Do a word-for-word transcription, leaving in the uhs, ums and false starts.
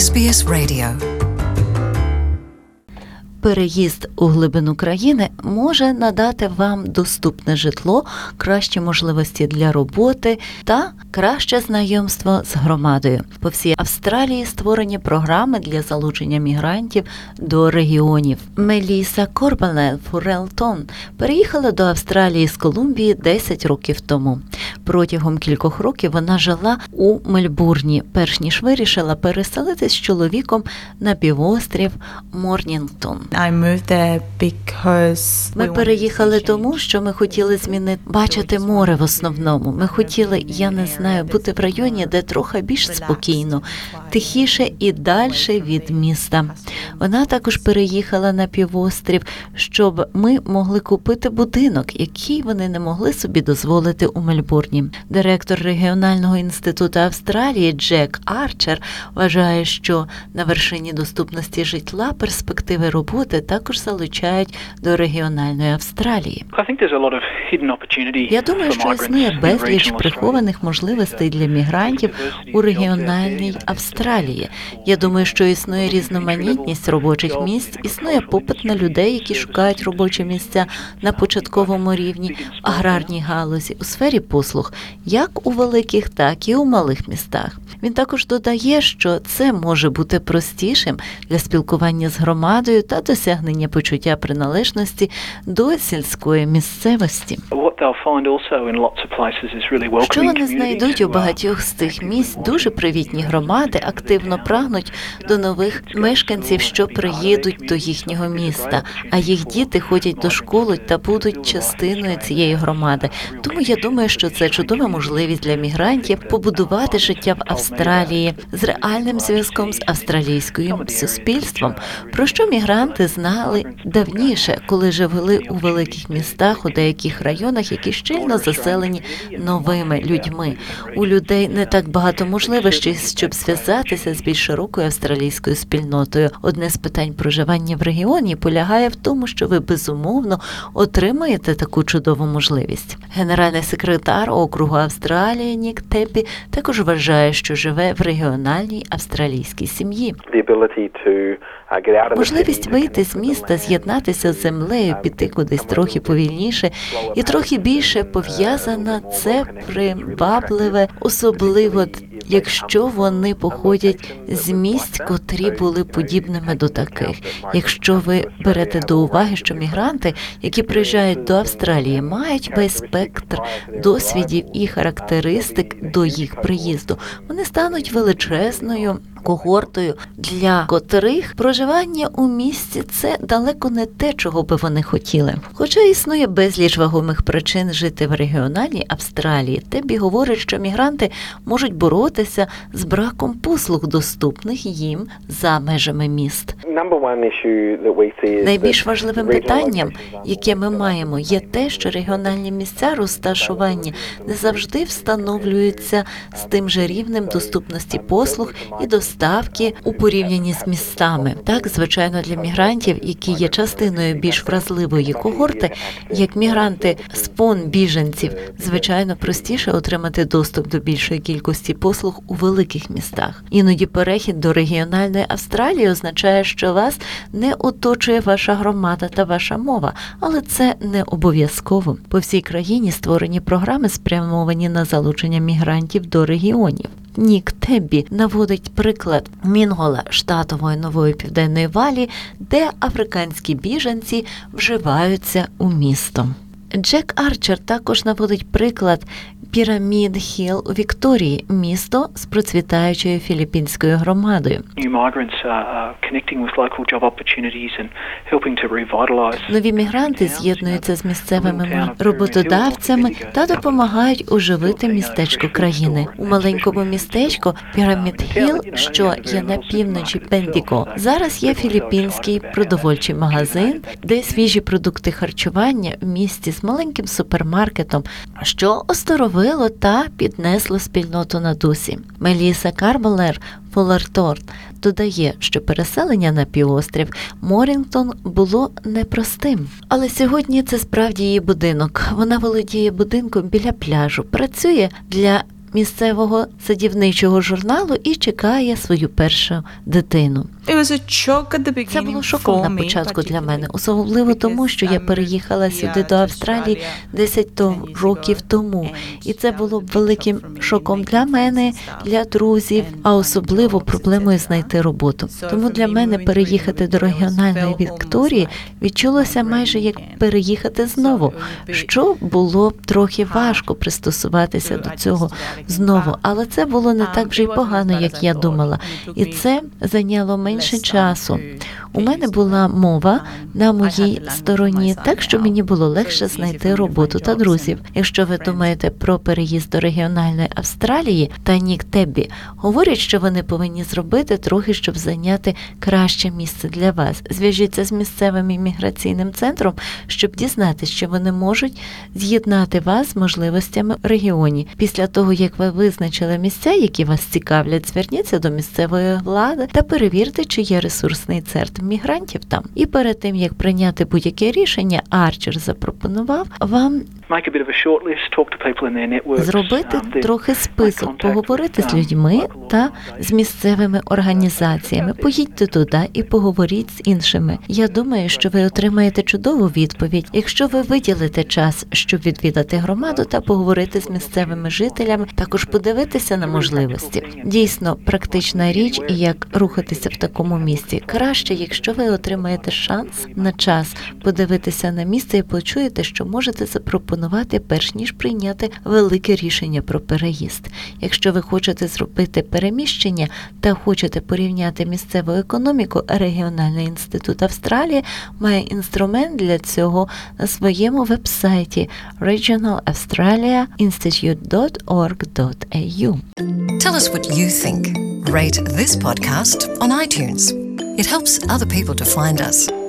Ес Бі Ес Radio. Переїзд у глибину країни може надати вам доступне житло, кращі можливості для роботи та краще знайомство з громадою. По всій Австралії створені програми для залучення мігрантів до регіонів. Меліса Корбален-Фурелтон переїхала до Австралії з Колумбії десять років тому. Протягом кількох років вона жила у Мельбурні, перш ніж вирішила переселитись з чоловіком на півострів Морнінгтон. Ми переїхали тому, що ми хотіли змінити, бачити море в основному. Ми хотіли, я не знаю, бути в районі, де трохи більш спокійно, тихіше і далі від міста. Вона також переїхала на півострів, щоб ми могли купити будинок, який вони не могли собі дозволити у Мельбурні. Директор регіонального інституту Австралії Джек Арчер вважає, що на вершині доступності житла перспективи роботи також залучають до регіональної Австралії. Я думаю, що існує безліч прихованих можливостей для мігрантів у регіональній Австралії. Я думаю, що існує різноманітність робочих місць, існує попит на людей, які шукають робочі місця на початковому рівні, в аграрній галузі, у сфері послуг, як у великих, так і у малих містах. Він також додає, що це може бути простішим для спілкування з громадою та досягнення почуття приналежності до сільської місцевості. Що вони знайдуть у багатьох з цих місць? Дуже привітні громади активно прагнуть до нових мешканців, що приїдуть до їхнього міста, а їх діти ходять до школи та будуть частиною цієї громади. Тому я думаю, що це чудова можливість для мігрантів побудувати життя в Австралії з реальним зв'язком з австралійським суспільством, про що мігранти знали давніше, коли жили у великих містах, у деяких районах, які щільно заселені новими людьми. У людей не так багато можливостей, щоб зв'язатися з більш широкою австралійською спільнотою. Одне з питань проживання в регіоні полягає в тому, що ви безумовно отримаєте таку чудову можливість. Генеральний секретар округу Австралії Нік Теппі також вважає, що живе в регіональній австралійській сім'ї. Можливість вийти з міста, з'єднатися з землею, піти кудись трохи повільніше і трохи більше пов'язана, це привабливе, особливо якщо вони походять з місць, котрі були подібними до таких. Якщо ви берете до уваги, що мігранти, які приїжджають до Австралії, мають весь спектр досвідів і характеристик до їх приїзду, вони стануть величезною когортою, для котрих проживання у місті – це далеко не те, чого би вони хотіли. Хоча існує безліч вагомих причин жити в регіональній Австралії, Теппі говорить, що мігранти можуть боротися з браком послуг, доступних їм за межами міст. Найбільш важливим питанням, яке ми маємо, є те, що регіональні місця розташування не завжди встановлюються з тим же рівнем доступності послуг і доставки у порівнянні з містами. Так, звичайно, для мігрантів, які є частиною більш вразливої когорти, як мігранти з фон біженців, звичайно, простіше отримати доступ до більшої кількості послуг у великих містах. Іноді перехід до регіональної Австралії означає, що вас не оточує ваша громада та ваша мова, але це не обов'язково. По всій країні створені програми, спрямовані на залучення мігрантів до регіонів. Нік Теппі наводить приклад Мінгола, штатової Нової Південної Валії, де африканські біженці вживаються у місто. Джек Арчер також наводить приклад Пірамід Хіл у Вікторії, місто з процвітаючою філіппінською громадою. Нові мігранти з'єднуються з місцевими роботодавцями та допомагають оживити містечко країни. У маленькому містечку Пірамід Хіл, що є на півночі Бендіго, зараз є філіппінський продовольчий магазин, де свіжі продукти харчування в місті з маленьким супермаркетом, що оздоровило та піднесло спільноту на дусі. Меліса Корбален-Фурелтон додає, що переселення на півострів Морнінгтон було непростим. Але сьогодні це справді її будинок. Вона володіє будинком біля пляжу, працює для місцевого садівничого журналу і чекає свою першу дитину. Це було шоком на початку для мене, особливо тому, що я переїхала сюди до Австралії десять років тому. І це було б великим шоком для мене, для друзів, а особливо проблемою знайти роботу. Тому для мене переїхати до регіональної Вікторії відчулося майже як переїхати знову, що було трохи важко пристосуватися до цього знову. Але це було не так вже й погано, як я думала. І це зайняло менше часу. У мене була мова на моїй стороні, так що мені було легше знайти роботу та друзів. Якщо ви думаєте про переїзд до регіональної Австралії, та Нік Теббі говорять, що вони повинні зробити трохи, щоб зайняти краще місце для вас. Зв'яжіться з місцевим імміграційним центром, щоб дізнатися, що вони можуть з'єднати вас з можливостями в регіоні. Після того, як ви визначили місця, які вас цікавлять, зверніться до місцевої влади та перевірте, чи є ресурсний центр мігрантів там. І перед тим, як прийняти будь-яке рішення, Арчер запропонував вам зробити трохи список, поговорити з людьми та з місцевими організаціями. Поїдьте туди і поговоріть з іншими. Я думаю, що ви отримаєте чудову відповідь, якщо ви виділите час, щоб відвідати громаду та поговорити з місцевими жителями, також подивитися на можливості. Дійсно, практична річ і як рухатися в такому місці. Краще, якщо ви отримаєте шанс на час подивитися на місце і почуєте, що можете запропонувати, перш ніж прийняти велике рішення про переїзд. Якщо ви хочете зробити переміщення та хочете порівняти місцеву економіку, Регіональний інститут Австралії має інструмент для цього на своєму веб-сайті regional australia institute dot org dot a u. Tell us what you think. Rate this podcast on iTunes. It helps other people to find us.